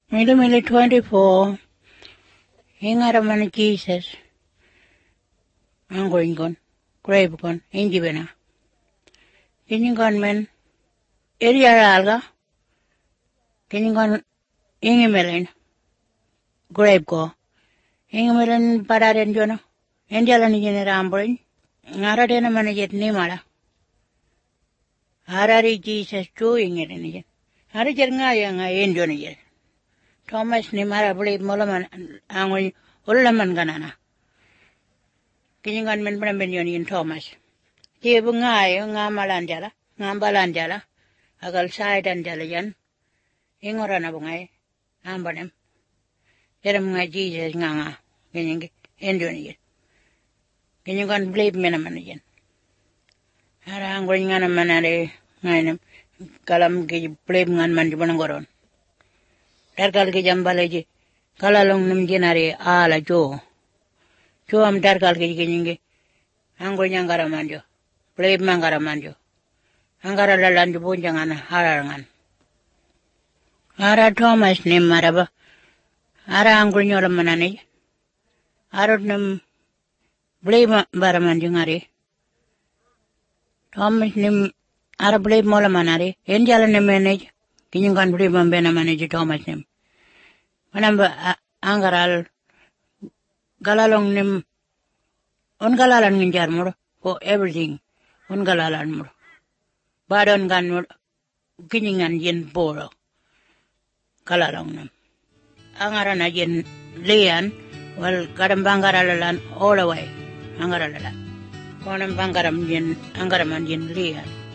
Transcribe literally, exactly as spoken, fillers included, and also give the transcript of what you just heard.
Mili mili twenty-four. Hingaraman Jesus. Angoingon. Gravegon. Ingibena. Kiningon men. Area alga. Kiningon ingimelin. Gravego. Ingimelin padaren jono. Indialan generamboin. Ngaradena manajet nimala. Harari Jesus chewing it in it. Harajaranga nga Indian. Thomas Nimara believe Molaman Angwin Ulaman Ganana. Kiningan men Brambinion in Thomas. Jebungai, Ngamalandala, Ngambalandala, Agal side and Jalayan, Ingoranabungai, Ambanem. Jeremiah Jesus Nanga, Kining Indian. Kiningan believe Menaman. Harangwing a manare, Ninam, Kalam Gi believe Nan Manjubangoron. Dargal ki jambalaji kalalong num jinari ala jo jo am dargal ki gininge ango nyangara manjo play mangara manjo angara lalanju bunjangan harangan ara Thomas nim maraba ara ango nyola manane arot num play baramanju ngari Thomas nim ara play mola manari enjala ne manage Kiningan beli membena manage Thomas nim. Manamba angaral galalong nim on galalan nginjar mur for everything on galalan mur. Badon gan mur kiningan yen poro galalong nim. Angaran yen lian wal kadam bangaralan all away angaralalan. Konam bangaram yen angaraman yen lian.